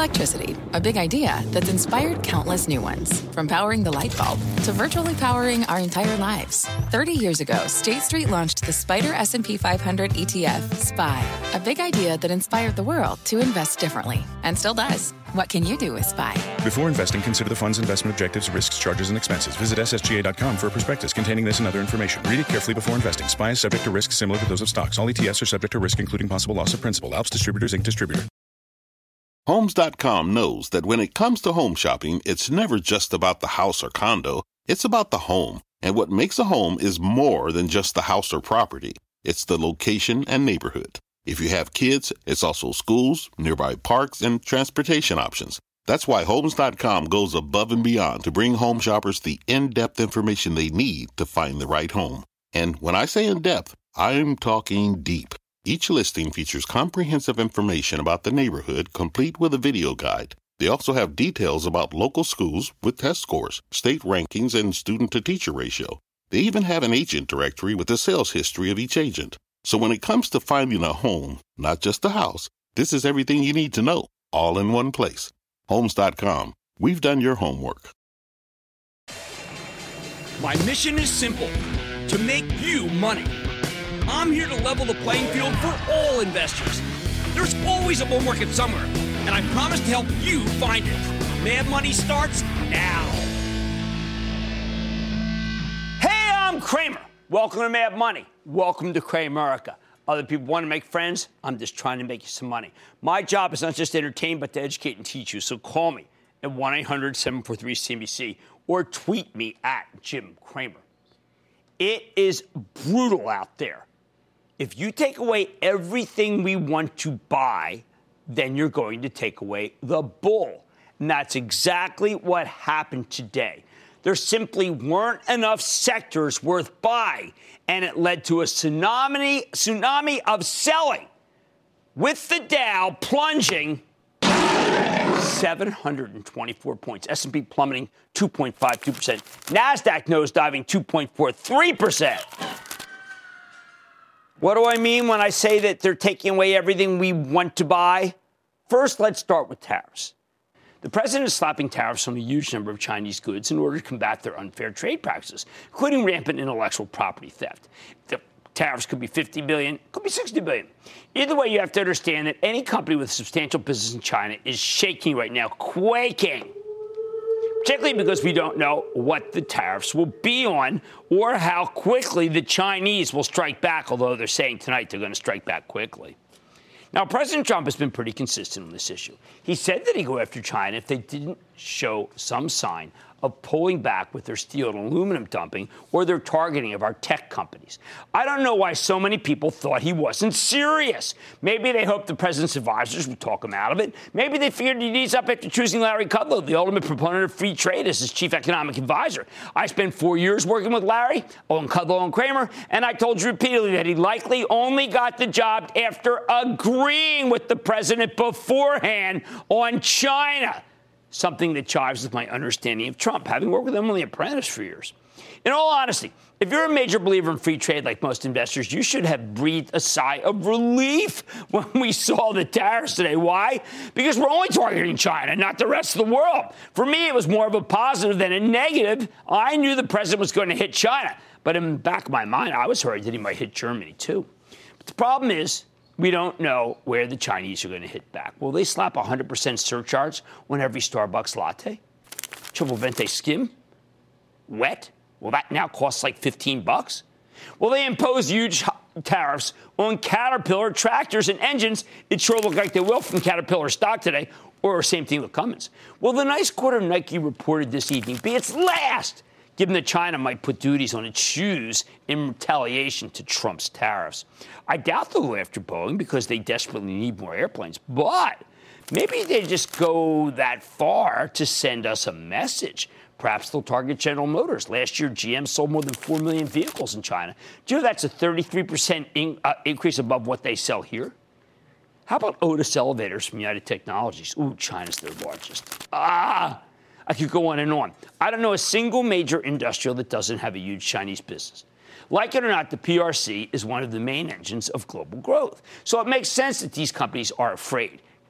Electricity, a big idea that's inspired countless new ones. From powering the light bulb to virtually powering our entire lives. 30 years ago, State Street launched the SPDR S&P 500 ETF, SPY. A big idea that inspired the world to invest differently. And still does. What can you do with SPY? Before investing, consider the fund's investment objectives, risks, charges, and expenses. Visit ssga.com for a prospectus containing this and other information. Read it carefully before investing. SPY is subject to risks similar to those of stocks. All ETFs are subject to risk, including possible loss of principal. Alps Distributors, Inc. Distributor. Homes.com knows that when it comes to home shopping, it's never just about the house or condo. It's about the home. And what makes a home is more than just the house or property. It's the location and neighborhood. If you have kids, it's also schools, nearby parks, and transportation options. That's why Homes.com goes above and beyond to bring home shoppers the in-depth information they need to find the right home. And when I say in-depth, I'm talking deep. Each listing features comprehensive information about the neighborhood, complete with a video guide. They also have details about local schools with test scores, state rankings, and student-to-teacher ratio. They even have an agent directory with the sales history of each agent. So when it comes to finding a home, not just a house, this is everything you need to know, all in one place. Homes.com. We've done your homework. My mission is simple, to make you money. I'm here to level the playing field for all investors. There's always a bull market somewhere, and I promise to help you find it. Mad Money starts now. Hey, I'm Cramer. Welcome to Mad Money. Welcome to Cramerica. Other people want to make friends. I'm just trying to make you some money. My job is not just to entertain, but to educate and teach you. So call me at 1-800-743-CNBC or tweet me at Jim Cramer. It is brutal out there. If you take away everything we want to buy, then you're going to take away the bull. And that's exactly what happened today. There simply weren't enough sectors worth buying, and it led to a tsunami of selling, with the Dow plunging 724 points, S&P plummeting 2.52%, NASDAQ nosediving 2.43%. What do I mean when I say that they're taking away everything we want to buy? First, let's start with tariffs. The president is slapping tariffs on a huge number of Chinese goods in order to combat their unfair trade practices, including rampant intellectual property theft. The tariffs could be $50 billion, could be $60 billion. Either way, you have to understand that any company with substantial business in China is shaking right now, quaking, particularly because we don't know what the tariffs will be on or how quickly the Chinese will strike back, although they're saying tonight they're going to strike back quickly. Now, President Trump has been pretty consistent on this issue. He said that he'd go after China if they didn't show some sign of pulling back with their steel and aluminum dumping or their targeting of our tech companies. I don't know why so many people thought he wasn't serious. Maybe they hoped the president's advisors would talk him out of it. Maybe they figured he'd ease up after choosing Larry Kudlow, the ultimate proponent of free trade, as his chief economic advisor. I spent 4 years working with Larry, on Kudlow and Cramer, and I told you repeatedly that he likely only got the job after agreeing with the president beforehand on China. Something that jives with my understanding of Trump, having worked with him on The Apprentice for years. In all honesty, if you're a major believer in free trade like most investors, you should have breathed a sigh of relief when we saw the tariffs today. Why? Because we're only targeting China, not the rest of the world. For me, it was more of a positive than a negative. I knew the president was going to hit China, but in the back of my mind, I was worried that he might hit Germany too. But the problem is, we don't know where the Chinese are going to hit back. Will they slap 100% surcharge on every Starbucks latte? Triple Venti Skim? Wet? Will that now cost like $15? Will they impose huge tariffs on Caterpillar tractors and engines? It sure looked like they will from Caterpillar stock today, or same thing with Cummins. Will the nice quarter Nike reported this evening be its last, given that China might put duties on its shoes in retaliation to Trump's tariffs? I doubt they'll go after Boeing because they desperately need more airplanes, but maybe they just go that far to send us a message. Perhaps they'll target General Motors. Last year, GM sold more than 4 million vehicles in China. Do you know that's a 33% increase above what they sell here? How about Otis Elevators from United Technologies? Ooh, China's their largest. I could go on and on. I don't know a single major industrial that doesn't have a huge Chinese business. Like it or not, the PRC is one of the main engines of global growth. So it makes sense that these companies are afraid.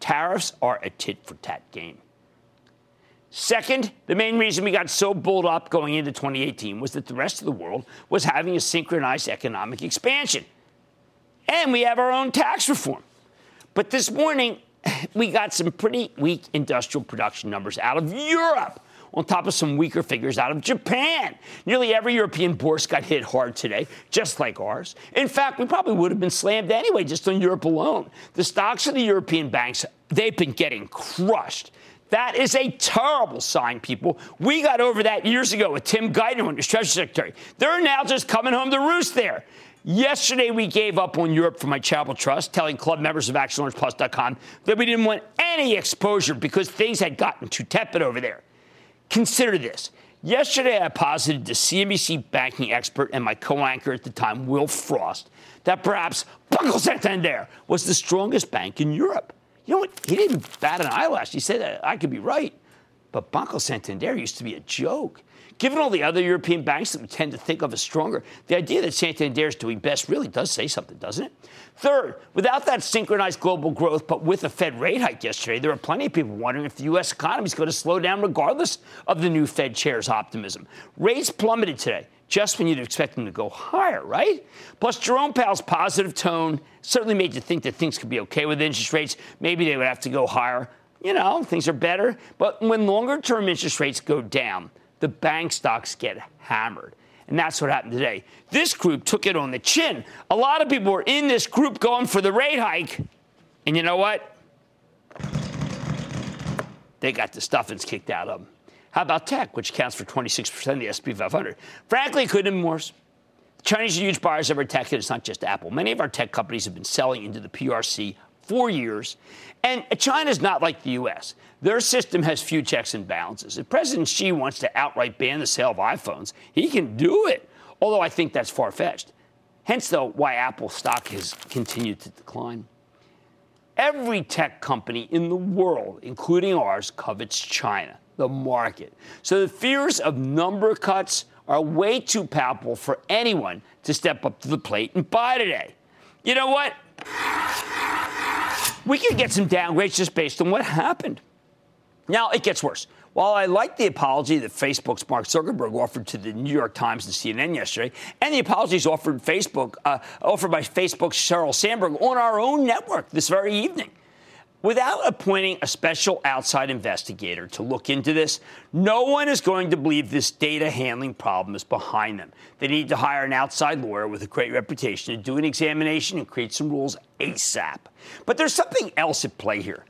Tariffs are a tit-for-tat game. Second, the main reason we got so bulled up going into 2018 was that the rest of the world was having a synchronized economic expansion. And we have our own tax reform. But this morning, we got some pretty weak industrial production numbers out of Europe, on top of some weaker figures out of Japan. Nearly every European bourse got hit hard today, just like ours. In fact, we probably would have been slammed anyway, just on Europe alone. The stocks of the European banks, they've been getting crushed. That is a terrible sign, people. We got over that years ago with Tim Geithner, as Treasury Secretary. They're now just coming home to roost there. Yesterday, we gave up on Europe for my charitable trust, telling club members of ActionAlertsPlus.com that we didn't want any exposure because things had gotten too tepid over there. Consider this. Yesterday, I posited to CNBC banking expert and my co-anchor at the time, Will Frost, that perhaps Banco Santander was the strongest bank in Europe. You know what? He didn't bat an eyelash. He said that I could be right. But Banco Santander used to be a joke. Given all the other European banks that we tend to think of as stronger, the idea that Santander is doing best really does say something, doesn't it? Third, without that synchronized global growth, but with a Fed rate hike yesterday, there are plenty of people wondering if the U.S. economy is going to slow down regardless of the new Fed chair's optimism. Rates plummeted today, just when you'd expect them to go higher, right? Plus, Jerome Powell's positive tone certainly made you think that things could be okay with interest rates. Maybe they would have to go higher. You know, things are better. But when longer-term interest rates go down, the bank stocks get hammered. And that's what happened today. This group took it on the chin. A lot of people were in this group going for the rate hike. And you know what? They got the stuffings kicked out of them. How about tech, which accounts for 26% of the S&P 500? Frankly, it couldn't have been worse. The Chinese are huge buyers of our tech, and it's not just Apple. Many of our tech companies have been selling into the PRC for years. And China's not like the U.S. Their system has few checks and balances. If President Xi wants to outright ban the sale of iPhones, he can do it, although I think that's far-fetched. Hence, though, why Apple stock has continued to decline. Every tech company in the world, including ours, covets China, the market. So the fears of number cuts are way too palpable for anyone to step up to the plate and buy today. You know what? We could get some downgrades just based on what happened. Now, it gets worse. While I like the apology that Facebook's Mark Zuckerberg offered to the New York Times and CNN yesterday, and the apologies offered by Facebook's Sheryl Sandberg on our own network this very evening, without appointing a special outside investigator to look into this, no one is going to believe this data handling problem is behind them. They need to hire an outside lawyer with a great reputation to do an examination and create some rules ASAP. But there's something else at play here.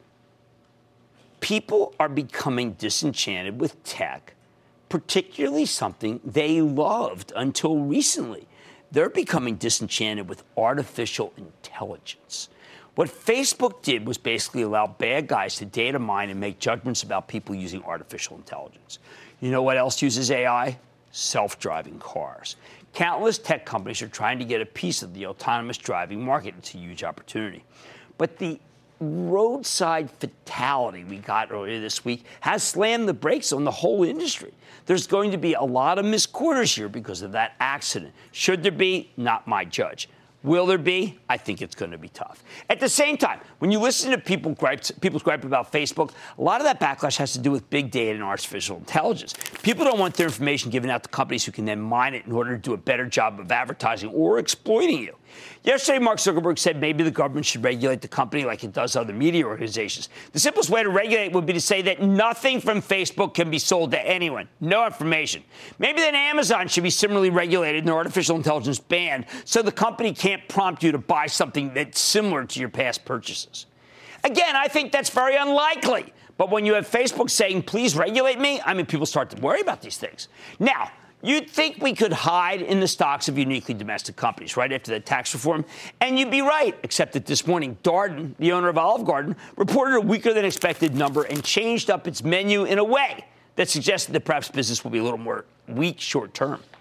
People are becoming disenchanted with tech, particularly something they loved until recently. They're becoming disenchanted with artificial intelligence. What Facebook did was basically allow bad guys to data mine and make judgments about people using artificial intelligence. You know what else uses AI? Self-driving cars. Countless tech companies are trying to get a piece of the autonomous driving market. It's a huge opportunity. But the roadside fatality we got earlier this week has slammed the brakes on the whole industry. There's going to be a lot of missed quarters here because of that accident. Should there be? Not my judge. Will there be? I think it's going to be tough. At the same time, when you listen to people's gripe about Facebook, a lot of that backlash has to do with big data and artificial intelligence. People don't want their information given out to companies who can then mine it in order to do a better job of advertising or exploiting you. Yesterday, Mark Zuckerberg said maybe the government should regulate the company like it does other media organizations. The simplest way to regulate would be to say that nothing from Facebook can be sold to anyone. No information. Maybe then Amazon should be similarly regulated and their artificial intelligence banned so the company can't prompt you to buy something that's similar to your past purchases. Again, I think that's very unlikely. But when you have Facebook saying, please regulate me, people start to worry about these things. Now, you'd think we could hide in the stocks of uniquely domestic companies right after the tax reform, and you'd be right, except that this morning, Darden, the owner of Olive Garden, reported a weaker-than-expected number and changed up its menu in a way that suggested that perhaps business will be a little more weak short-term.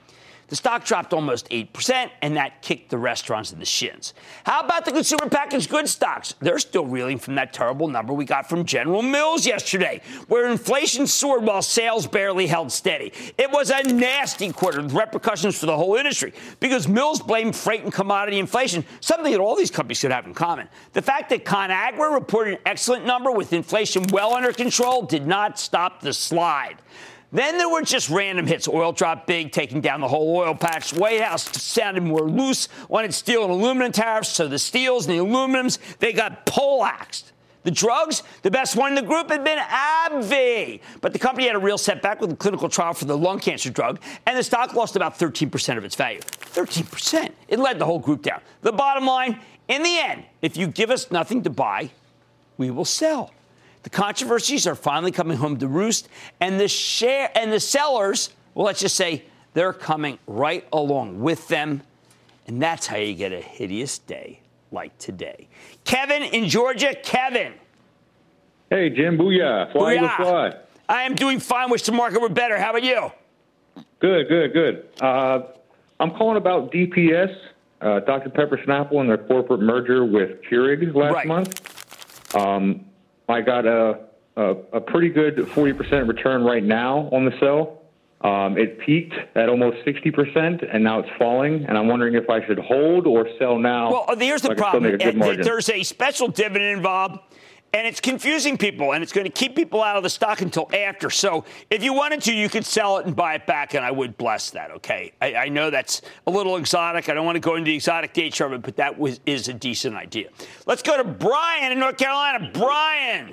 The stock dropped almost 8%, and that kicked the restaurants in the shins. How about the consumer packaged goods stocks? They're still reeling from that terrible number we got from General Mills yesterday, where inflation soared while sales barely held steady. It was a nasty quarter with repercussions for the whole industry because Mills blamed freight and commodity inflation, something that all these companies should have in common. The fact that ConAgra reported an excellent number with inflation well under control did not stop the slide. Then there were just random hits. Oil dropped big, taking down the whole oil patch. White House sounded more loose on its steel and aluminum tariffs, so the steels and the aluminums, they got poleaxed. The drugs, the best one in the group had been AbbVie. But the company had a real setback with a clinical trial for the lung cancer drug, and the stock lost about 13% of its value. 13%. It led the whole group down. The bottom line, in the end, if you give us nothing to buy, we will sell. The controversies are finally coming home to roost, and the sellers, well, let's just say they're coming right along with them, and that's how you get a hideous day like today. Kevin in Georgia. Kevin. Hey, Jim. Booyah. Fly the fly. I am doing fine. Wish the market were better. How about you? Good. I'm calling about DPS, Dr. Pepper Snapple, and their corporate merger with Keurig last month. I got a pretty good 40% return right now on the sell. It peaked at almost 60%, and now it's falling. And I'm wondering if I should hold or sell now. Well, here's the problem. There's a special dividend involved, and it's confusing people, and it's going to keep people out of the stock until after. So if you wanted to, you could sell it and buy it back, and I would bless that, okay? I know that's a little exotic. I don't want to go into the exotic nature of it, but that is a decent idea. Let's go to Brian in North Carolina. Brian.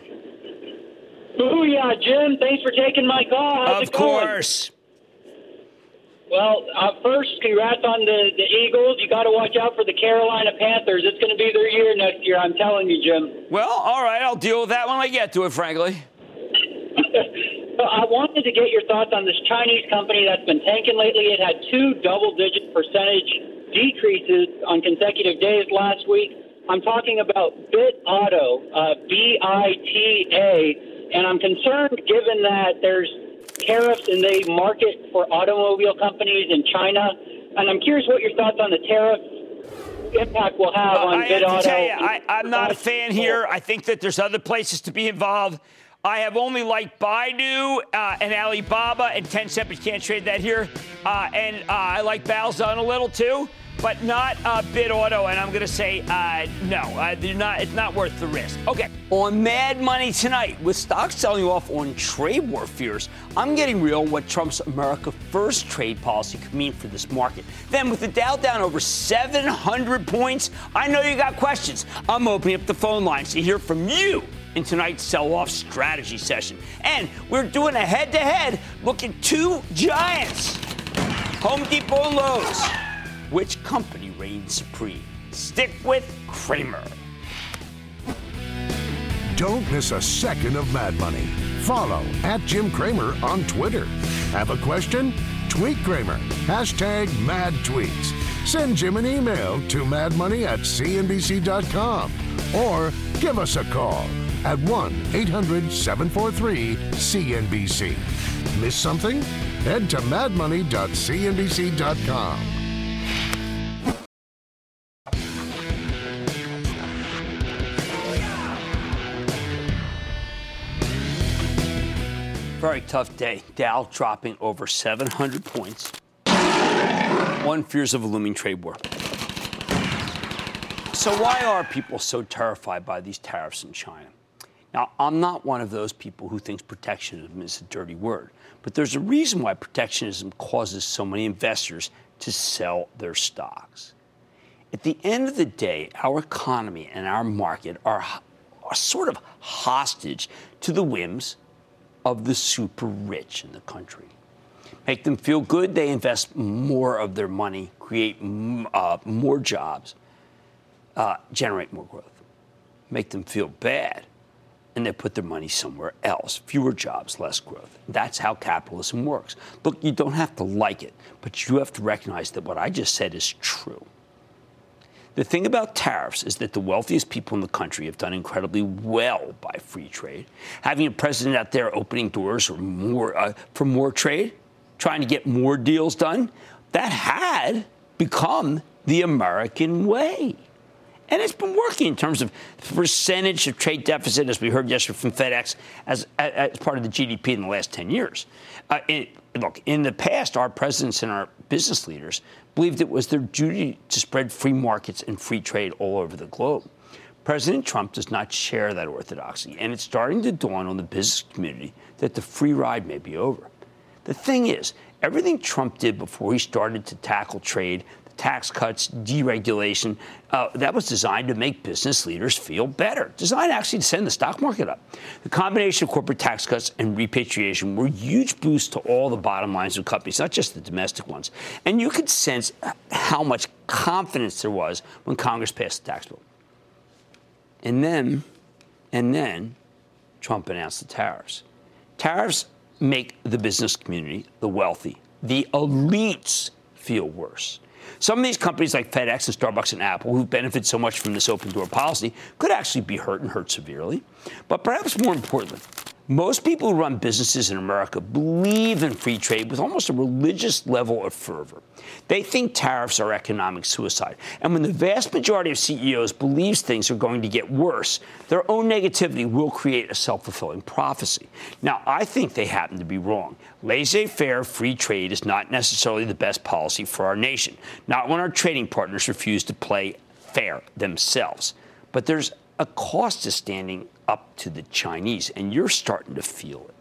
Booyah, Jim. Thanks for taking my call. How's it going? Of course. Well, first, congrats on the Eagles. You got to watch out for the Carolina Panthers. It's going to be their year next year, I'm telling you, Jim. Well, all right, I'll deal with that when I get to it, frankly. I wanted to get your thoughts on this Chinese company that's been tanking lately. It had 2 double-digit percentage decreases on consecutive days last week. I'm talking about BitAuto, BITA, and I'm concerned given that there's tariffs and they market for automobile companies in China. And I'm curious what your thoughts on the tariff impact will have on BitAuto. I have to tell you, I'm not a fan here. I think that there's other places to be involved. I have only liked Baidu and Alibaba and Tencent, but you can't trade that here. And I like Baozun a little too, but not BitAuto. And I'm going to say no. It's not worth the risk. Okay. On Mad Money tonight, with stocks selling off on trade war fears, I'm getting real what Trump's America First trade policy could mean for this market. Then with the Dow down over 700 points, I know you got questions. I'm opening up the phone lines to hear from you in tonight's sell-off strategy session. And we're doing a head-to-head look at 2 giants, Home Depot and Lowe's. Which company reigns supreme? Stick with Cramer. Don't miss a second of Mad Money. Follow @Jim Cramer on Twitter. Have a question? Tweet Cramer. #MadTweets. Send Jim an email to madmoney@cnbc.com or give us a call at 1-800-743-CNBC. Miss something? Head to madmoney.cnbc.com. Very tough day. Dow dropping over 700 points. One, fears of a looming trade war. So why are people so terrified by these tariffs in China? Now, I'm not one of those people who thinks protectionism is a dirty word, but there's a reason why protectionism causes so many investors to sell their stocks. At the end of the day, our economy and our market are sort of hostage to the whims of the super rich in the country. Make them feel good, they invest more of their money, create more jobs, generate more growth. Make them feel bad, and they put their money somewhere else. Fewer jobs, less growth. That's how capitalism works. Look, you don't have to like it, but you have to recognize that what I just said is true. The thing about tariffs is that the wealthiest people in the country have done incredibly well by free trade. Having a president out there opening doors for more trade, trying to get more deals done, that had become the American way. And it's been working in terms of percentage of trade deficit, as we heard yesterday from FedEx, as part of the GDP in the last 10 years. Look, in the past, our presidents and our business leaders believed it was their duty to spread free markets and free trade all over the globe. President Trump does not share that orthodoxy, and it's starting to dawn on the business community that the free ride may be over. The thing is, everything Trump did before he started to tackle trade, tax cuts, deregulation, that was designed to make business leaders feel better, designed actually to send the stock market up. The combination of corporate tax cuts and repatriation were huge boosts to all the bottom lines of companies, not just the domestic ones. And you could sense how much confidence there was when Congress passed the tax bill. And then Trump announced the tariffs. Tariffs make the business community, the wealthy, the elites feel worse. Some of these companies like FedEx and Starbucks and Apple, who've benefited so much from this open door policy, could actually be hurt and hurt severely. But perhaps more importantly, most people who run businesses in America believe in free trade with almost a religious level of fervor. They think tariffs are economic suicide. And when the vast majority of CEOs believes things are going to get worse, their own negativity will create a self-fulfilling prophecy. Now, I think they happen to be wrong. Laissez-faire free trade is not necessarily the best policy for our nation, not when our trading partners refuse to play fair themselves. But there's a cost to standing up to the Chinese, and you're starting to feel it.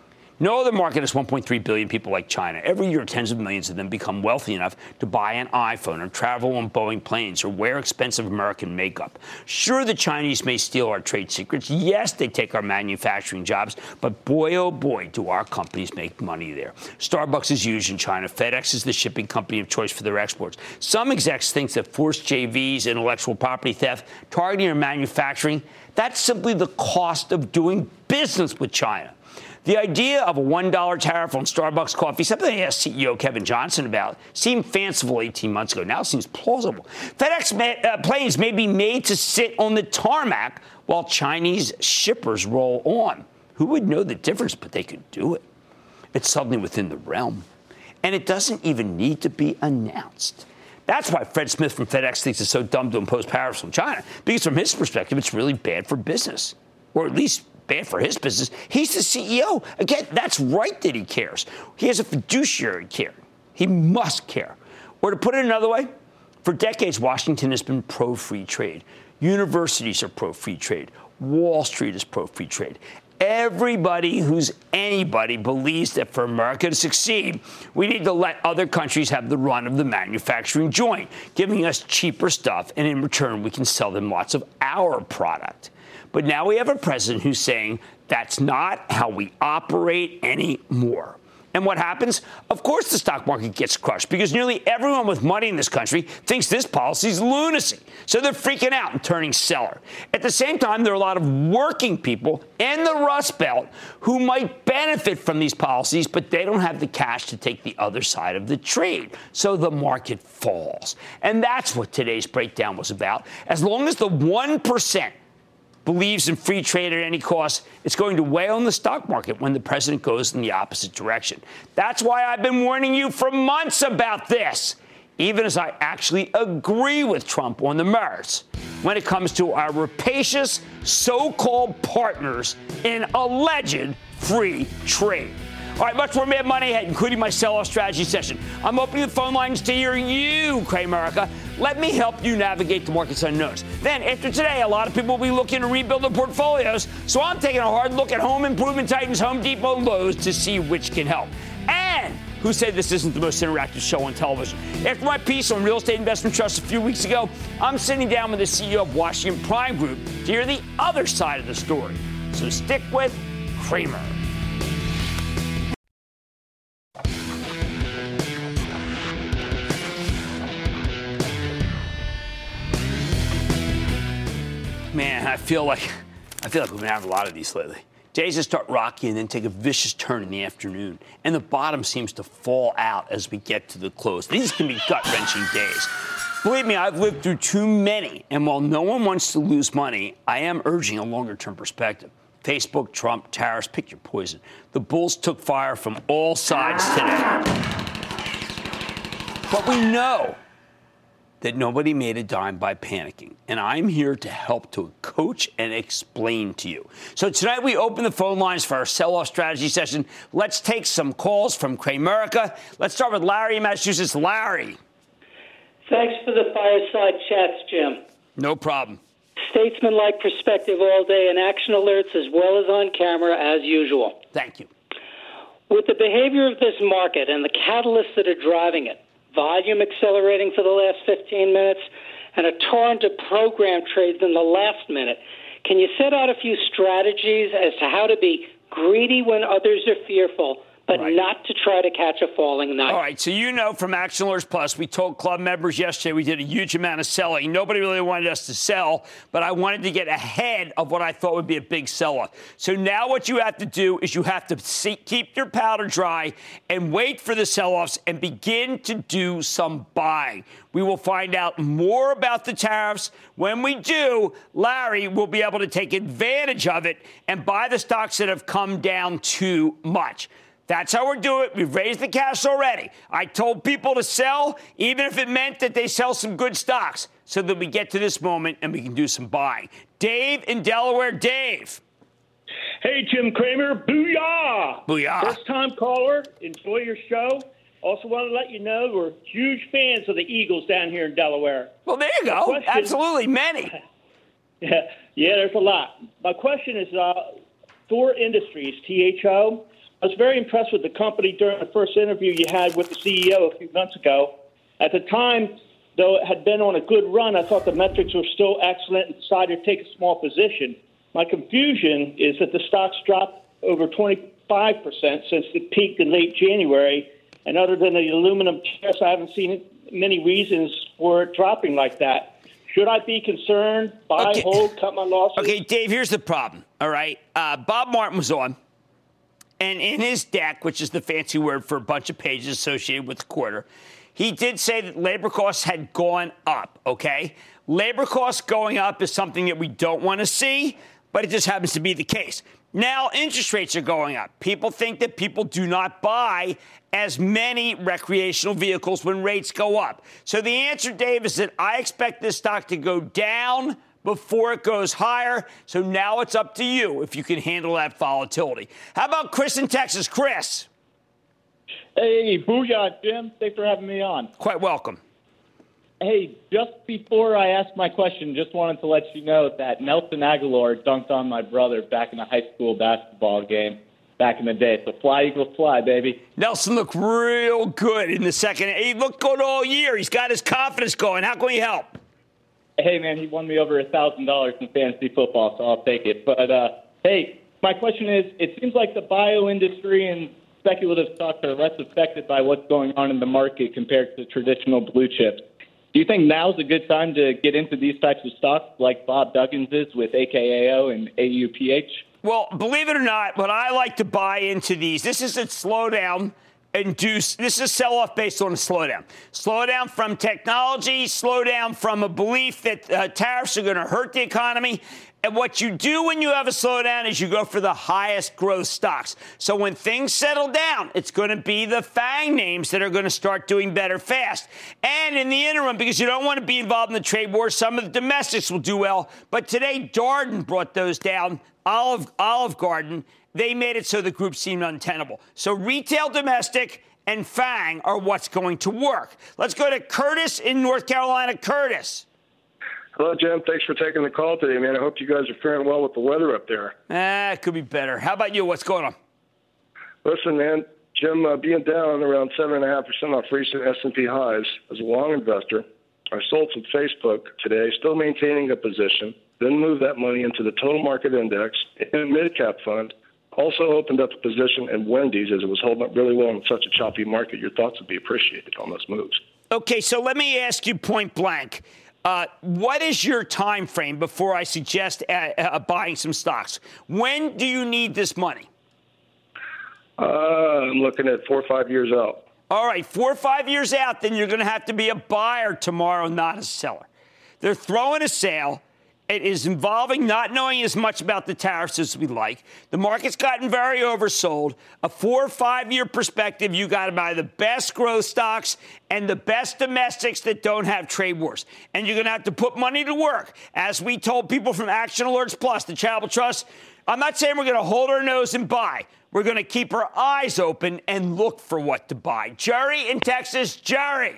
No other market has 1.3 billion people like China. Every year, tens of millions of them become wealthy enough to buy an iPhone or travel on Boeing planes or wear expensive American makeup. Sure, the Chinese may steal our trade secrets. Yes, they take our manufacturing jobs. But boy, oh boy, do our companies make money there. Starbucks is huge in China. FedEx is the shipping company of choice for their exports. Some execs think that forced JVs, intellectual property theft, targeting or manufacturing, that's simply the cost of doing business with China. The idea of a $1 tariff on Starbucks coffee, something I asked CEO Kevin Johnson about, seemed fanciful 18 months ago. Now it seems plausible. FedEx planes may be made to sit on the tarmac while Chinese shippers roll on. Who would know the difference? But they could do it. It's suddenly within the realm. And it doesn't even need to be announced. That's why Fred Smith from FedEx thinks it's so dumb to impose tariffs on China, because from his perspective, it's really bad for business, or at least bad for his business. He's the CEO. Again, that's right that he cares. He has a fiduciary care. He must care. Or to put it another way, for decades, Washington has been pro-free trade. Universities are pro-free trade. Wall Street is pro-free trade. Everybody who's anybody believes that for America to succeed, we need to let other countries have the run of the manufacturing joint, giving us cheaper stuff, and in return, we can sell them lots of our product. But now we have a president who's saying that's not how we operate anymore. And what happens? Of course the stock market gets crushed because nearly everyone with money in this country thinks this policy is lunacy. So they're freaking out and turning seller. At the same time, there are a lot of working people in the Rust Belt who might benefit from these policies, but they don't have the cash to take the other side of the trade. So the market falls. And that's what today's breakdown was about. As long as the 1% believes in free trade at any cost, it's going to weigh on the stock market when the president goes in the opposite direction. That's why I've been warning you for months about this, even as I actually agree with Trump on the merits when it comes to our rapacious so-called partners in alleged free trade. All right, much more Mad Money ahead, including my sell-off strategy session. I'm opening the phone lines to hear you, Cramerica. Let me help you navigate the market's unknowns. Then, after today, a lot of people will be looking to rebuild their portfolios, so I'm taking a hard look at home improvement titans, Home Depot, Lowe's to see which can help. And who said this isn't the most interactive show on television? After my piece on real estate investment trusts a few weeks ago, I'm sitting down with the CEO of Washington Prime Group to hear the other side of the story. So stick with Cramer. Man, I feel like we've been having a lot of these lately. Days that start rocky and then take a vicious turn in the afternoon, and the bottom seems to fall out as we get to the close. These can be gut-wrenching days. Believe me, I've lived through too many, and while no one wants to lose money, I am urging a longer-term perspective. Facebook, Trump, tariffs, pick your poison. The bulls took fire from all sides today. But we know that nobody made a dime by panicking. And I'm here to help to coach and explain to you. So tonight we open the phone lines for our sell-off strategy session. Let's take some calls from Cramerica. Let's start with Larry in Massachusetts. Larry. Thanks for the fireside chats, Jim. No problem. Statesman-like perspective all day and action alerts as well as on camera as usual. Thank you. With the behavior of this market and the catalysts that are driving it, volume accelerating for the last 15 minutes, and a torrent of program trades in the last minute, can you set out a few strategies as to how to be greedy when others are fearful, but not to try to catch a falling knife? All right, so you know from Action Alerts Plus, we told club members yesterday we did a huge amount of selling. Nobody really wanted us to sell, but I wanted to get ahead of what I thought would be a big sell-off. So now what you have to do is you have to keep your powder dry and wait for the sell-offs and begin to do some buying. We will find out more about the tariffs. When we do, Larry will be able to take advantage of it and buy the stocks that have come down too much. That's how we're doing it. We've raised the cash already. I told people to sell, even if it meant that they sell some good stocks, so that we get to this moment and we can do some buying. Dave in Delaware. Dave. Hey, Jim Cramer. Booyah! Booyah. First-time caller. Enjoy your show. Also want to let you know we're huge fans of the Eagles down here in Delaware. Well, there you go. Absolutely. Many. Yeah, there's a lot. My question is Thor Industries, THO. I was very impressed with the company during the first interview you had with the CEO a few months ago. At the time, though it had been on a good run, I thought the metrics were still excellent and decided to take a small position. My confusion is that the stock's dropped over 25% since it peaked in late January. And other than the aluminum tariffs, I haven't seen many reasons for it dropping like that. Should I be concerned? Buy, hold, cut my losses? Okay, Dave, here's the problem, all right? Bob Martin was on. And in his deck, which is the fancy word for a bunch of pages associated with the quarter, he did say that labor costs had gone up, okay? Labor costs going up is something that we don't want to see, but it just happens to be the case. Now, interest rates are going up. People think that people do not buy as many recreational vehicles when rates go up. So the answer, Dave, is that I expect this stock to go down before it goes higher. So now it's up to you if you can handle that volatility. How about Chris in Texas? Chris. Hey, booyah, Jim. Thanks for having me on. Quite welcome. Hey, just before I ask my question, just wanted to let you know that Nelson Aguilar dunked on my brother back in a high school basketball game back in the day. So fly, Eagles, fly, baby. Nelson looked real good in the second. He looked good all year. He's got his confidence going. How can we help? Hey, man, he won me over $1,000 in fantasy football, so I'll take it. But, hey, my question is, it seems like the bio industry and speculative stocks are less affected by what's going on in the market compared to traditional blue chips. Do you think now's a good time to get into these types of stocks like Bob Duggins is with AKAO and AUPH? Well, believe it or not, what I like to buy into these, this is a slowdown. This is a sell-off based on a slowdown. Slowdown from technology, slowdown from a belief that tariffs are going to hurt the economy. And what you do when you have a slowdown is you go for the highest growth stocks. So when things settle down, it's going to be the FANG names that are going to start doing better fast. And in the interim, because you don't want to be involved in the trade war, some of the domestics will do well. But today, Darden brought those down, Olive Garden. They made it so the group seemed untenable. So retail, domestic, and FANG are what's going to work. Let's go to Curtis in North Carolina. Curtis. Hello, Jim. Thanks for taking the call today, man. I hope you guys are faring well with the weather up there. It could be better. How about you? What's going on? Listen, man, Jim, being down around 7.5% off recent S&P highs as a long investor, I sold some Facebook today, still maintaining a position, then moved that money into the total market index in a mid-cap fund. Also opened up a position in Wendy's as it was holding up really well in such a choppy market. Your thoughts would be appreciated on those moves. Okay, so let me ask you point blank. What is your time frame before I suggest buying some stocks? When do you need this money? I'm looking at 4 or 5 years out. All right, 4 or 5 years out, then you're going to have to be a buyer tomorrow, not a seller. They're throwing a sale. It is involving not knowing as much about the tariffs as we like. The market's gotten very oversold. A 4 or 5 year perspective, you got to buy the best growth stocks and the best domestics that don't have trade wars. And you're going to have to put money to work. As we told people from Action Alerts Plus, the Charitable Trust, I'm not saying we're going to hold our nose and buy. We're going to keep our eyes open and look for what to buy. Jerry in Texas. Jerry.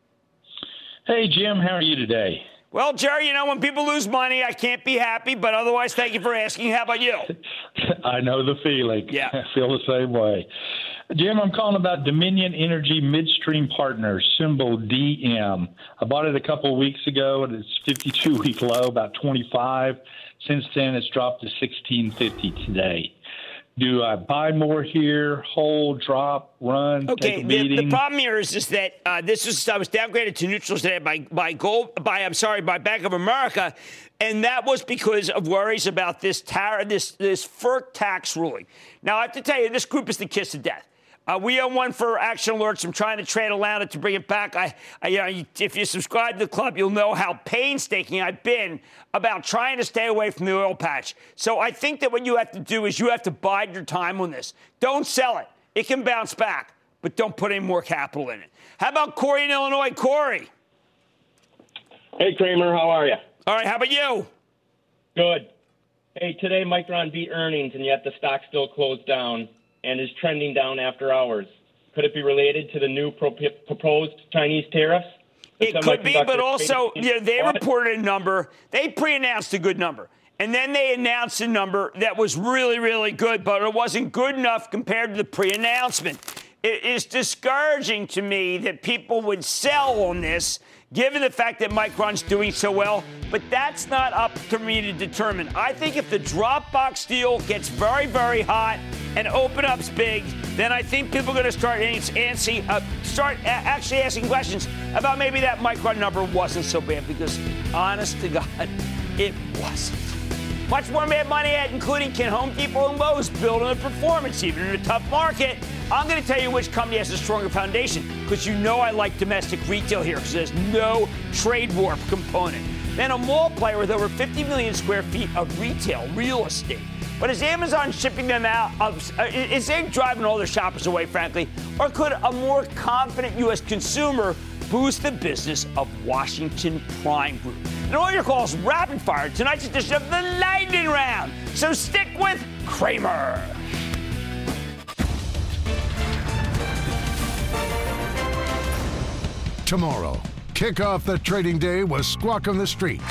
Hey, Jim. How are you today? Well, Jerry, you know, when people lose money, I can't be happy. But otherwise, thank you for asking. How about you? I know the feeling. Yeah. I feel the same way. Jim, I'm calling about Dominion Energy Midstream Partners, symbol DM. I bought it a couple of weeks ago, and it's 52-week low, about 25. Since then, it's dropped to 16.50 today. Do I buy more here, hold, drop, run, take a beating? The problem here is that I was downgraded to neutral today by Bank of America, and that was because of worries about this FERC tax ruling. Now, I have to tell you, this group is the kiss of death. We own one for Action Alerts. I'm trying to trade around it to bring it back. If you subscribe to the club, you'll know how painstaking I've been about trying to stay away from the oil patch. So I think that what you have to do is you have to bide your time on this. Don't sell it. It can bounce back, but don't put any more capital in it. How about Corey in Illinois? Corey. Hey, Kramer. How are you? All right. How about you? Good. Hey, today Micron beat earnings, and yet the stock still closed down and is trending down after hours. Could it be related to the new proposed Chinese tariffs? It could be, but also, they reported a number. They pre-announced a good number. And then they announced a number that was really, really good, but it wasn't good enough compared to the pre-announcement. It is discouraging to me that people would sell on this, given the fact that Micron's doing so well. But that's not up to me to determine. I think if the Dropbox deal gets very, very hot and open ups big, then I think people are going to start actually asking questions about maybe that Micron number wasn't so bad, because honest to God, it wasn't. Much more Mad Money ahead, including can Home Depot and Lowe's build on a performance even in a tough market? I'm going to tell you which company has a stronger foundation, because you know I like domestic retail here, because there's no trade war component. Then a mall player with over 50 million square feet of retail real estate. But is Amazon shipping them out? Is they driving all their shoppers away, frankly? Or could a more confident U.S. consumer boost the business of Washington Prime Group? And all your calls rapid fire tonight's edition of the Lightning Round. So stick with Kramer. Tomorrow, kick off the trading day with Squawk on the Street.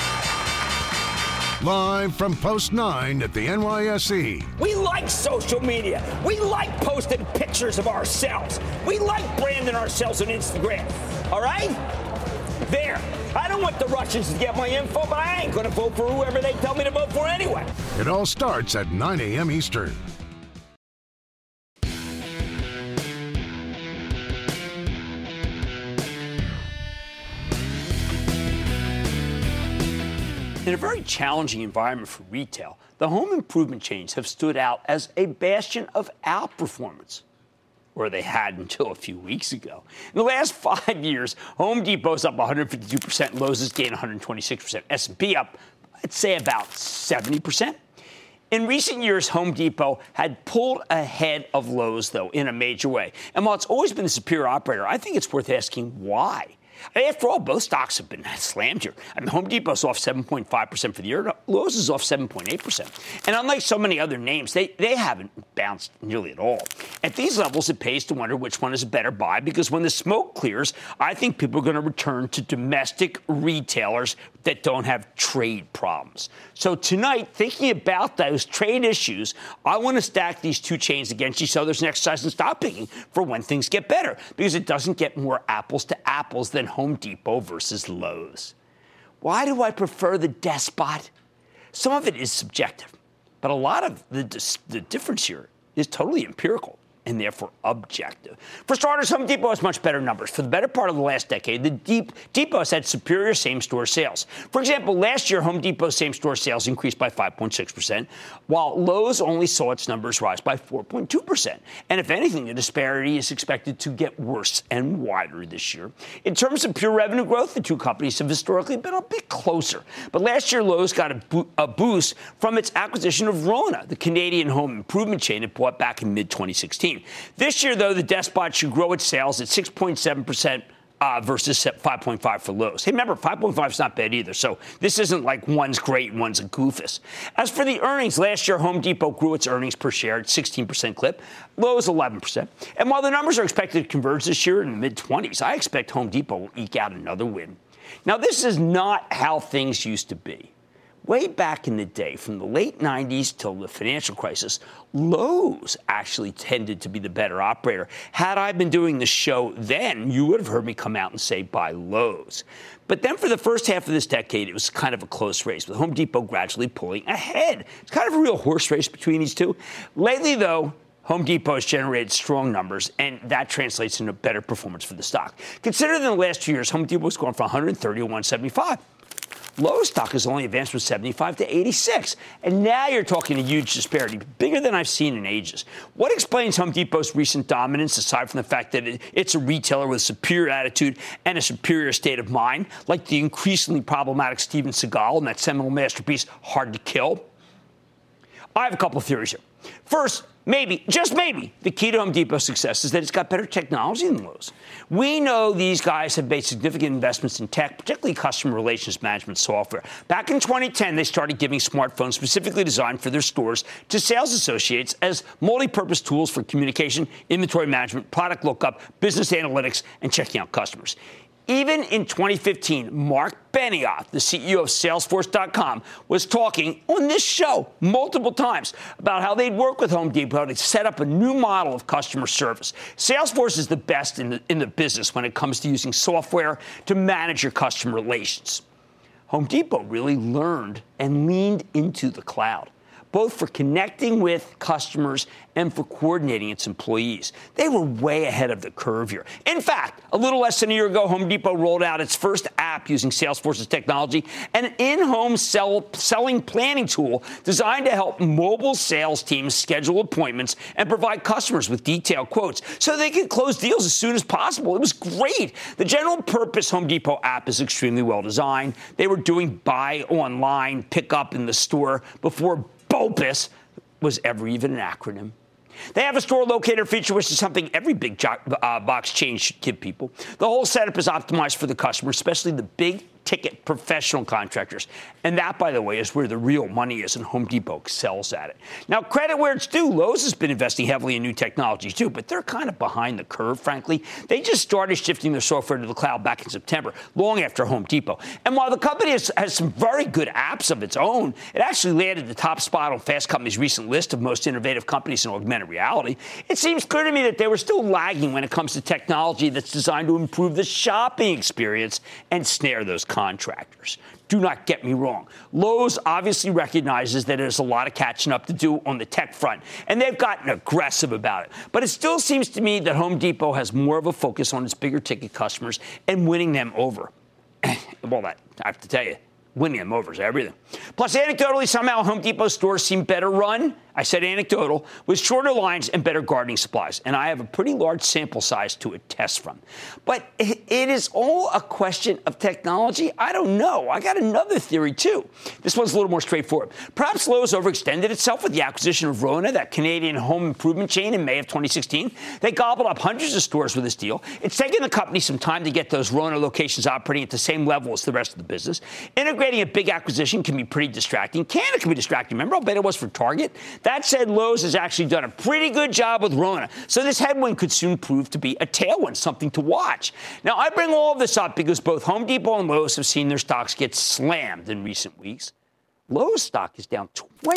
Live from Post 9 at the NYSE. We like social media. We like posting pictures of ourselves. We like branding ourselves on Instagram. All right? There. I don't want the Russians to get my info, but I ain't going to vote for whoever they tell me to vote for anyway. It all starts at 9 a.m. Eastern. In a very challenging environment for retail, the home improvement chains have stood out as a bastion of outperformance, or they had until a few weeks ago. In the last 5 years, Home Depot's up 152%, Lowe's has gained 126%, S&P up, I'd say, about 70%. In recent years, Home Depot had pulled ahead of Lowe's, though, in a major way. And while it's always been the superior operator, I think it's worth asking why. After all, both stocks have been slammed here. I mean, Home Depot's off 7.5% for the year. Lowe's is off 7.8%. And unlike so many other names, they haven't bounced nearly at all. At these levels, it pays to wonder which one is a better buy, because when the smoke clears, I think people are going to return to domestic retailers that don't have trade problems. So tonight, thinking about those trade issues, I want to stack these two chains against each other's exercise and stop picking for when things get better, because it doesn't get more apples to apples than Home Depot versus Lowe's. Why do I prefer the despot? Some of it is subjective, but a lot of the difference here is totally empirical. and therefore objective. For starters, Home Depot has much better numbers. For the better part of the last decade, the Depot has had superior same-store sales. For example, last year, Home Depot's same-store sales increased by 5.6%, while Lowe's only saw its numbers rise by 4.2%. And if anything, the disparity is expected to get worse and wider this year. In terms of pure revenue growth, the two companies have historically been a bit closer. But last year, Lowe's got a boost from its acquisition of Rona, the Canadian home improvement chain it bought back in mid-2016. This year, though, the despot should grow its sales at 6.7%. Versus 5.5 for Lowe's. Hey, remember, 5.5 is not bad either, so this isn't like one's great and one's a goofus. As for the earnings, last year, Home Depot grew its earnings per share at 16% clip, Lowe's 11%. And while the numbers are expected to converge this year in the mid-20s, I expect Home Depot will eke out another win. Now, this is not how things used to be. Way back in the day, from the late 90s till the financial crisis, Lowe's actually tended to be the better operator. Had I been doing the show then, you would have heard me come out and say buy Lowe's. But then for the first half of this decade, it was kind of a close race, with Home Depot gradually pulling ahead. It's kind of a real horse race between these two. Lately, though, Home Depot has generated strong numbers, and that translates into better performance for the stock. Consider that in the last 2 years, Home Depot has gone from 130 to 175. Lowe's stock has only advanced from 75 to 86. And now you're talking a huge disparity, bigger than I've seen in ages. What explains Home Depot's recent dominance, aside from the fact that it's a retailer with a superior attitude and a superior state of mind, like the increasingly problematic Steven Seagal and that seminal masterpiece, Hard to Kill? I have a couple of theories here. First, maybe, just maybe, the key to Home Depot's success is that it's got better technology than Lowe's. We know these guys have made significant investments in tech, particularly customer relations management software. Back in 2010, they started giving smartphones specifically designed for their stores to sales associates as multi-purpose tools for communication, inventory management, product lookup, business analytics, and checking out customers. Even in 2015, Mark Benioff, the CEO of Salesforce.com, was talking on this show multiple times about how they'd work with Home Depot to set up a new model of customer service. Salesforce is the best in the business when it comes to using software to manage your customer relations. Home Depot really learned and leaned into the cloud, both for connecting with customers and for coordinating its employees. They were way ahead of the curve here. In fact, a little less than a year ago, Home Depot rolled out its first app using Salesforce's technology, an in-home selling planning tool designed to help mobile sales teams schedule appointments and provide customers with detailed quotes so they can close deals as soon as possible. It was great. The general-purpose Home Depot app is extremely well designed. They were doing buy online, pick up in the store before BOPUS was ever even an acronym. They have a store locator feature, which is something every big box chain should give people. The whole setup is optimized for the customer, especially the big-ticket professional contractors. And that, by the way, is where the real money is, and Home Depot excels at it. Now, credit where it's due. Lowe's has been investing heavily in new technology, too, but they're kind of behind the curve, frankly. They just started shifting their software to the cloud back in September, long after Home Depot. And while the company has some very good apps of its own, it actually landed the top spot on Fast Company's recent list of most innovative companies in augmented reality. It seems clear to me that they were still lagging when it comes to technology that's designed to improve the shopping experience and snare those contractors. Do not get me wrong. Lowe's obviously recognizes that there's a lot of catching up to do on the tech front, and they've gotten aggressive about it. But it still seems to me that Home Depot has more of a focus on its bigger ticket customers and winning them over. Well, that, I have to tell you, winning them over is everything. Plus, anecdotally, somehow Home Depot stores seem better run. I said anecdotal, with shorter lines and better gardening supplies. And I have a pretty large sample size to attest from. But it is all a question of technology. I don't know. I got another theory, too. This one's a little more straightforward. Perhaps Lowe's overextended itself with the acquisition of Rona, that Canadian home improvement chain, in May of 2016. They gobbled up hundreds of stores with this deal. It's taken the company some time to get those Rona locations operating at the same level as the rest of the business. Integrating a big acquisition can be pretty distracting. Canada can be distracting. Remember how bad it was for Target? That said, Lowe's has actually done a pretty good job with Rona, so this headwind could soon prove to be a tailwind, something to watch. Now, I bring all of this up because both Home Depot and Lowe's have seen their stocks get slammed in recent weeks. Lowe's stock is down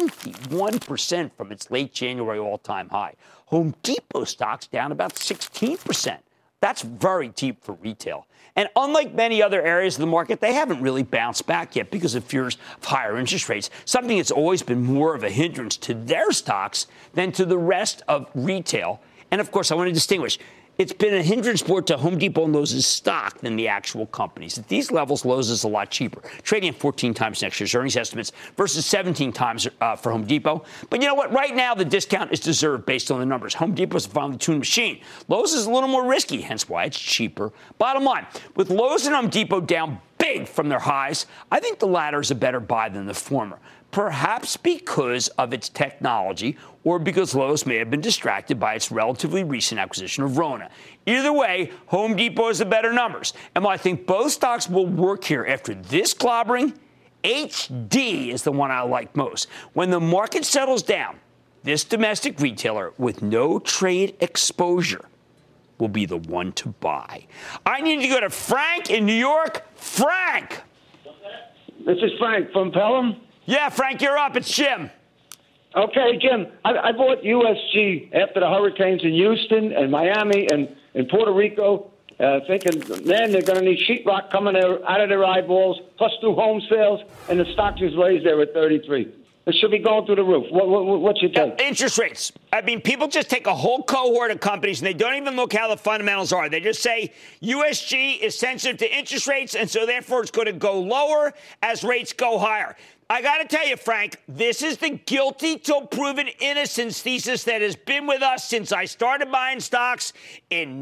21% from its late January all-time high. Home Depot stock's down about 16%. That's very deep for retail. And unlike many other areas of the market, they haven't really bounced back yet because of fears of higher interest rates, something that's always been more of a hindrance to their stocks than to the rest of retail. And, of course, I want to distinguish. It's been a hindrance more to Home Depot and Lowe's stock than the actual companies. At these levels, Lowe's is a lot cheaper, trading at 14 times next year's earnings estimates versus 17 times for Home Depot. But you know what? Right now, the discount is deserved based on the numbers. Home Depot is a finely tuned machine. Lowe's is a little more risky, hence why it's cheaper. Bottom line, with Lowe's and Home Depot down big from their highs, I think the latter is a better buy than the former. Perhaps because of its technology or because Lowe's may have been distracted by its relatively recent acquisition of Rona. Either way, Home Depot has the better numbers. And while I think both stocks will work here after this clobbering, HD is the one I like most. When the market settles down, this domestic retailer with no trade exposure will be the one to buy. I need to go to Frank in New York. Frank! This is Frank from Pelham. Yeah, Frank, you're up. It's Jim. Okay, Jim. I bought USG after the hurricanes in Houston and Miami and in Puerto Rico, thinking, man, they're going to need sheetrock coming out of their eyeballs, plus through home sales, and the stock just raised there at 33. It should be going through the roof. What's your take? Interest rates. I mean, people just take a whole cohort of companies, and they don't even look how the fundamentals are. They just say USG is sensitive to interest rates, and so therefore it's going to go lower as rates go higher. I got to tell you, Frank, this is the guilty till proven innocence thesis that has been with us since I started buying stocks in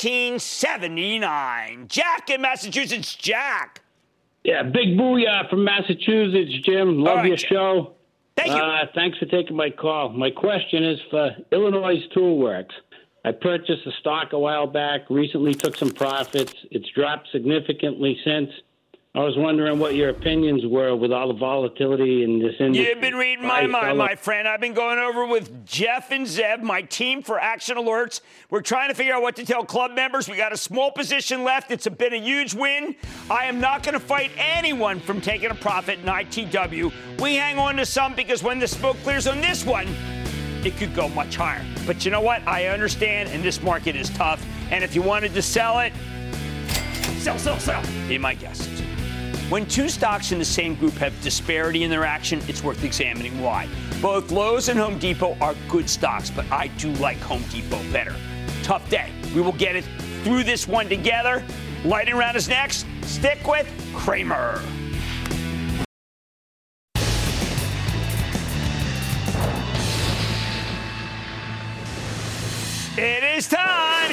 1979. Jack in Massachusetts. Jack. Yeah, big booyah from Massachusetts, Jim. Love your show. Thank you. Thanks for taking my call. My question is for Illinois Toolworks. I purchased the stock a while back, recently took some profits. It's dropped significantly since. I was wondering what your opinions were with all the volatility in this industry. You've been reading my mind, my friend. I've been going over with Jeff and Zeb, my team for Action Alerts. We're trying to figure out what to tell club members. We got a small position left. It's been a huge win. I am not going to fight anyone from taking a profit in ITW. We hang on to some because when the smoke clears on this one, it could go much higher. But you know what? I understand, and this market is tough. And if you wanted to sell it, sell. Be my guest. When two stocks in the same group have disparity in their action, it's worth examining why. Both Lowe's and Home Depot are good stocks, but I do like Home Depot better. Tough day. We will get it through this one together. Lightning round is next. Stick with Cramer. It is time.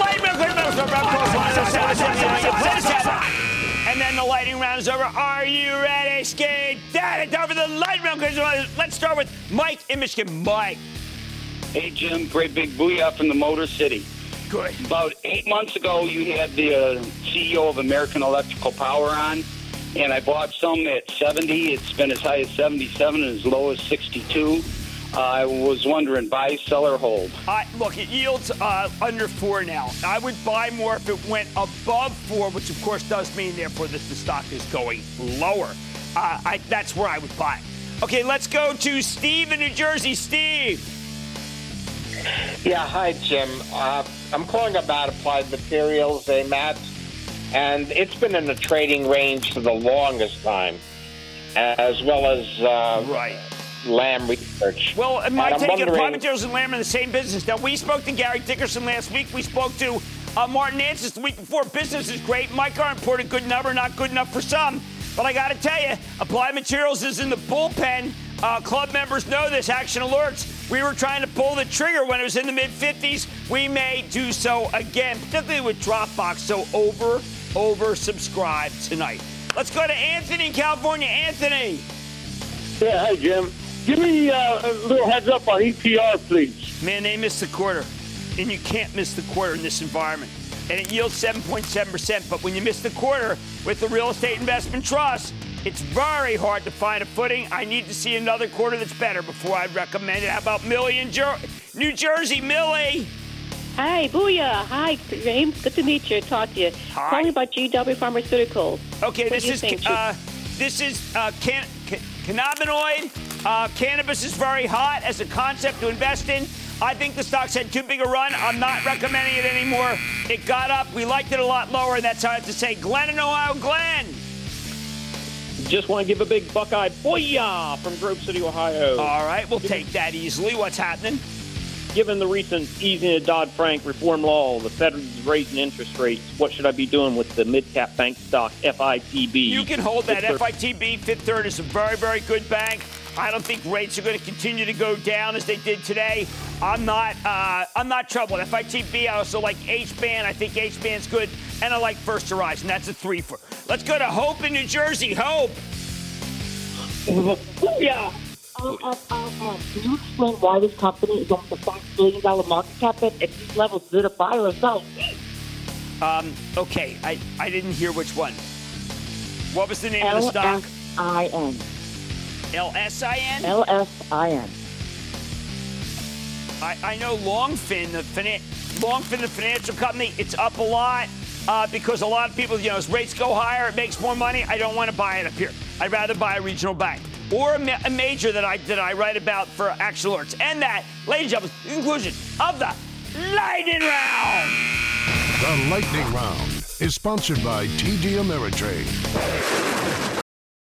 And then the lightning round is over. Are you ready, Skate? It's over the lightning round. Let's start with Mike in Michigan. Mike. Hey, Jim. Great big booyah from the Motor City. Good. About 8 months ago, you had the CEO of American Electrical Power on, and I bought some at 70. It's been as high as 77 and as low as 62. I was wondering, buy, sell, or hold? Look, it yields under 4 now. I would buy more if it went above 4, which, of course, does mean, therefore, that the stock is going lower. That's where I would buy. Okay, let's go to Steve in New Jersey. Steve. Yeah, hi, Jim. I'm calling about Applied Materials, AMAT, and it's been in the trading range for the longest time, as well as Lam Research. Well, my take on Applied Materials and Lam are in the same business. Now, we spoke to Gary Dickerson last week. We spoke to Martin Ansis the week before. Business is great. Mike Arndt reported good number, not good enough for some. But I got to tell you, Applied Materials is in the bullpen. Club members know this, Action Alerts. We were trying to pull the trigger when it was in the mid-50s. We may do so again, particularly with Dropbox. So oversubscribe tonight. Let's go to Anthony in California. Anthony. Yeah, hi, Jim. Give me a little heads up on EPR, please. Man, they missed the quarter, and you can't miss the quarter in this environment. And it yields 7.7%, but when you miss the quarter with the real estate investment trust, it's very hard to find a footing. I need to see another quarter that's better before I'd recommend it. How about Millie in New Jersey? Millie. Hi, booyah. Hi, James. Good to meet you. Talk to you. Hi. Calling about GW Pharmaceuticals. Okay, this is cannabinoid. Cannabis is very hot as a concept to invest in. I think the stock's had too big a run. I'm not recommending it anymore. It got up. We liked it a lot lower, and that's how I have to say. Glenn in Ohio. Glenn. Just want to give a big Buckeye booyah from Grove City, Ohio. All right, we'll take that easily. What's happening? given the recent easing of Dodd-Frank reform law, the Fed is raising interest rates. What should I be doing with the mid-cap bank stock, FITB? You can hold that. FITB, Fifth Third, is a very, very good bank. I don't think rates are going to continue to go down as they did today. I'm not troubled. FITB, I also like H-Band. I think H-Band's good. And I like First Horizon. That's a 3 for. Let's go to Hope in New Jersey. Hope. Yeah. Can you explain why this company is almost a $5 billion market cap at these levels? Is it a buy or a sell? Okay. I didn't hear which one. What was the name of the stock? LSIN. LSIN? LSIN. I know Longfin, the financial company, it's up a lot because a lot of people, as rates go higher, it makes more money. I don't want to buy it up here. I'd rather buy a regional bank or a major that I write about for Action Alerts. And that, ladies and gentlemen, the conclusion of the Lightning Round. The Lightning Round is sponsored by TD Ameritrade.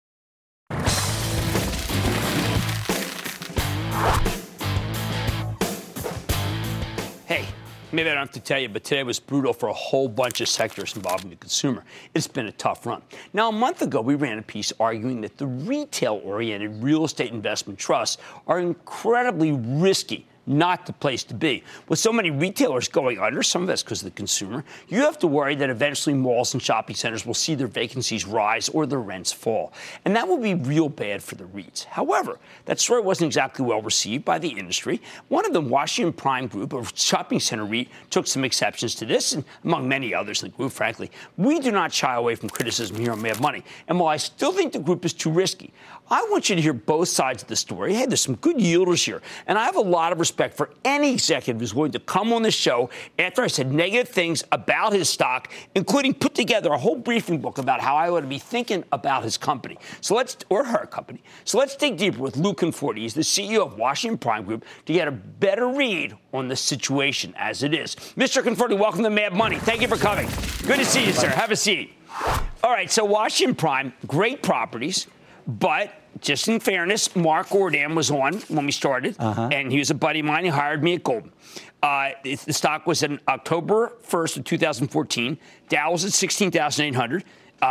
Hey, maybe I don't have to tell you, but today was brutal for a whole bunch of sectors involving the consumer. It's been a tough run. Now, a month ago, we ran a piece arguing that the retail-oriented real estate investment trusts are incredibly risky, not the place to be. With so many retailers going under, some of that's because of the consumer, you have to worry that eventually malls and shopping centers will see their vacancies rise or their rents fall. And that will be real bad for the REITs. However, that story wasn't exactly well received by the industry. One of them, Washington Prime Group, a shopping center REIT, took some exceptions to this, and among many others in the group, frankly. We do not shy away from criticism here on Mad Money. And while I still think the group is too risky, I want you to hear both sides of the story. Hey, there's some good yielders here. And I have a lot of respect for any executive who's willing to come on the show after I said negative things about his stock, including put together a whole briefing book about how I ought to be thinking about his company. Or her company. So let's dig deeper with Lou Conforti. He's the CEO of Washington Prime Group to get a better read on the situation as it is. Mr. Conforti, welcome to Mad Money. Thank you for coming. Good to see you, sir. Have a seat. All right, so Washington Prime, great properties, but just in fairness, Mark Ordan was on when we started, and he was a buddy of mine. He hired me at Goldman. The stock was in October 1st of 2014. Dow was at 16,800,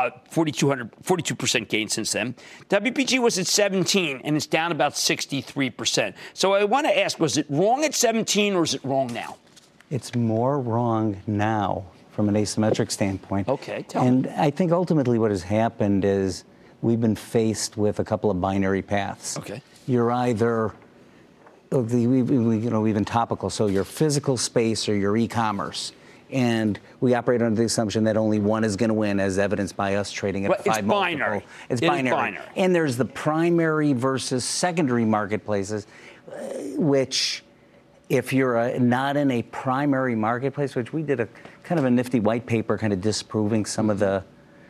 42% gain since then. WPG was at 17, and it's down about 63%. So I want to ask, was it wrong at 17 or is it wrong now? It's more wrong now from an asymmetric standpoint. Okay, tell me. I think ultimately what has happened is we've been faced with a couple of binary paths. Okay. You're either, we've been topical, so your physical space or your e-commerce. And we operate under the assumption that only one is going to win, as evidenced by us trading at 5 multiple. Binary. It's binary. And there's the primary versus secondary marketplaces, which if you're not in a primary marketplace, which we did a kind of a nifty white paper kind of disproving some of the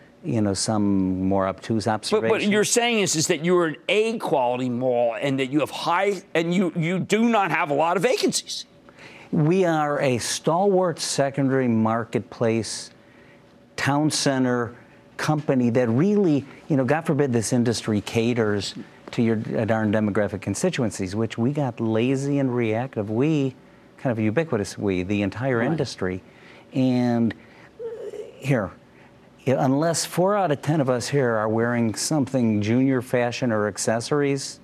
some more obtuse observations. But what you're saying is that you're an A-quality mall and that you have high, and you do not have a lot of vacancies. We are a stalwart secondary marketplace, town center company that really, God forbid this industry caters to your darn demographic constituencies, which we got lazy and reactive. We, kind of ubiquitous, the entire industry. And here, unless 4 out of 10 of us here are wearing something junior fashion or accessories,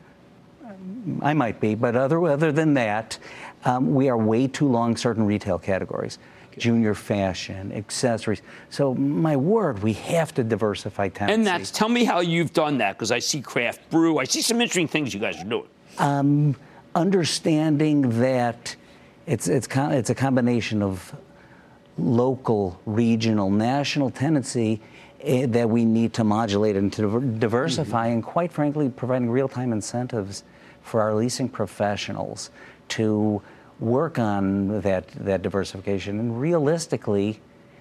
I might be, but other than that, we are way too long certain retail categories. Junior fashion, accessories. So, my word, we have to diversify tendencies. And tell me how you've done that, because I see craft brew. I see some interesting things you guys are doing. Understanding that it's a combination of local, regional, national tendency that we need to modulate and to diversify, and quite frankly, providing real-time incentives for our leasing professionals to work on that diversification. And realistically,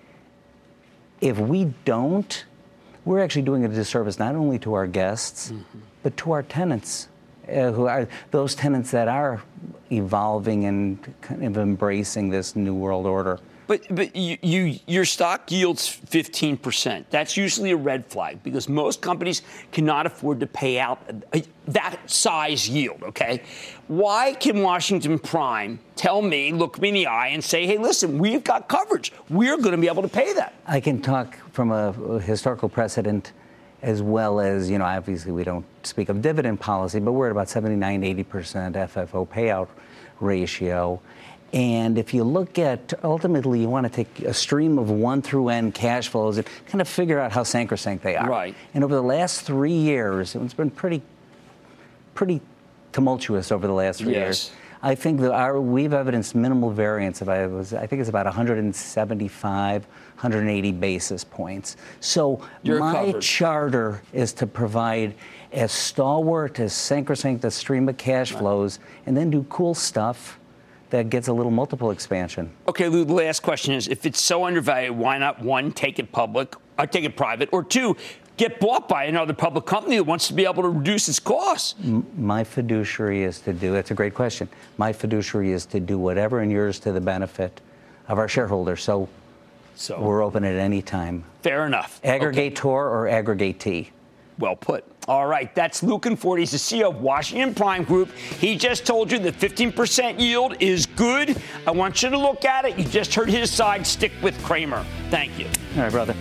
if we don't, we're actually doing a disservice not only to our guests, but to our tenants, who are those tenants that are evolving and kind of embracing this new world order. But your stock yields 15%. That's usually a red flag because most companies cannot afford to pay out that size yield, okay? Why can Washington Prime tell me, look me in the eye and say, hey, listen, we've got coverage. We're going to be able to pay that? I can talk from a historical precedent as well as, obviously we don't speak of dividend policy, but we're at about 79, 80% FFO payout ratio. And if you look at, ultimately, you want to take a stream of 1 through N cash flows and kind of figure out how sacrosanct they are. Right. And over the last 3 years, it's been pretty tumultuous over the last 3 years. I think that we've evidenced minimal variance. I think it's about 175, 180 basis points. So my charter is to provide as stalwart, as sacrosanct a stream of cash flows, and then do cool stuff that gets a little multiple expansion. Okay, Lou, the last question is, if it's so undervalued, why not, 1, take it public, or take it private, or 2, get bought by another public company that wants to be able to reduce its costs? My fiduciary is to do, that's a great question, my fiduciary is to do whatever inures to the benefit of our shareholders. So we're open at any time. Fair enough. Aggregator or aggregatee. Well put. All right, that's Lou Conforti. He's the CEO of Washington Prime Group. He just told you that 15% yield is good. I want you to look at it. You just heard his side. Stick with Cramer. Thank you. All right, brother.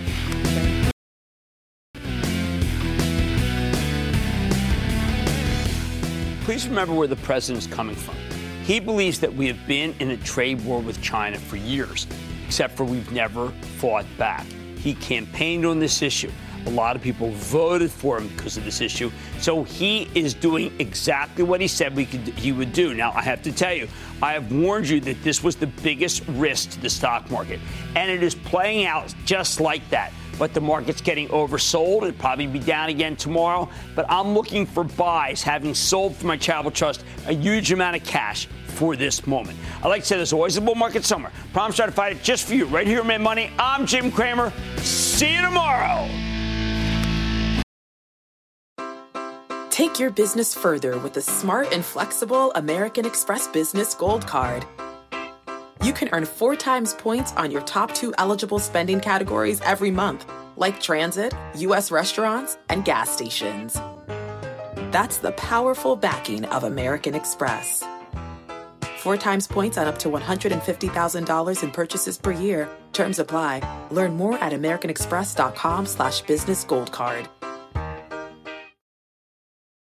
Please remember where the president is coming from. He believes that we have been in a trade war with China for years, except for we've never fought back. He campaigned on this issue. A lot of people voted for him because of this issue. So he is doing exactly what he said he would do. Now, I have to tell you, I have warned you that this was the biggest risk to the stock market. And it is playing out just like that. But the market's getting oversold. It'll probably be down again tomorrow. But I'm looking for buys, having sold for my Travel Trust a huge amount of cash for this moment. I like to say there's always a bull market somewhere. Promise to fight it just for you right here on Mad Money. I'm Jim Cramer. See you tomorrow. Take your business further with the smart and flexible American Express Business Gold Card. You can earn 4 times points on your top 2 eligible spending categories every month, like transit, U.S. restaurants, and gas stations. That's the powerful backing of American Express. 4 times points on up to $150,000 in purchases per year. Terms apply. Learn more at americanexpress.com/businessgoldcard.